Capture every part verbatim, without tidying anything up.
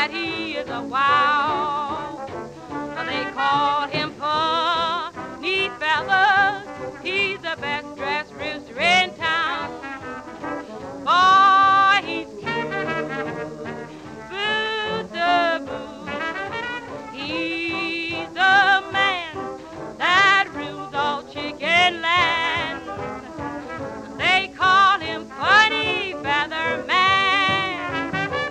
that he is a wow. They call him Funny Feathers. He's the best dressed rooster in town. Boy, he's cute. Boo-da-boo. He's the man that rules all chicken land. They call him Funny Feather Man.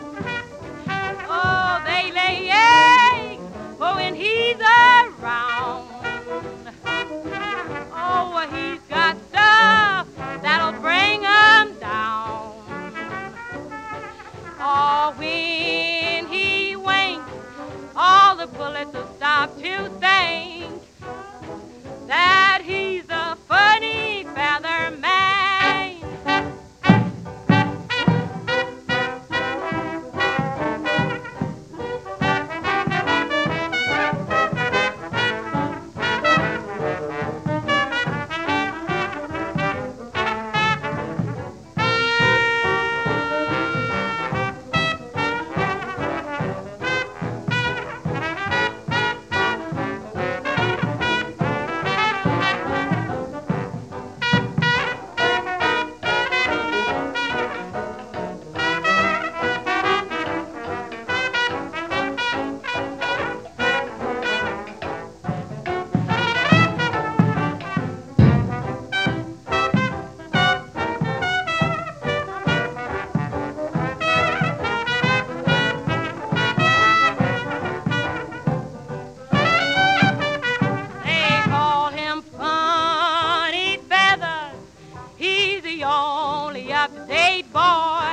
Oh, they lay eggs for when he's around. Oh, he's got stuff that'll bring 'em down. Oh, when he winks, all the bullets will stop to think that he's a funny feather man. Only up-to-date boy.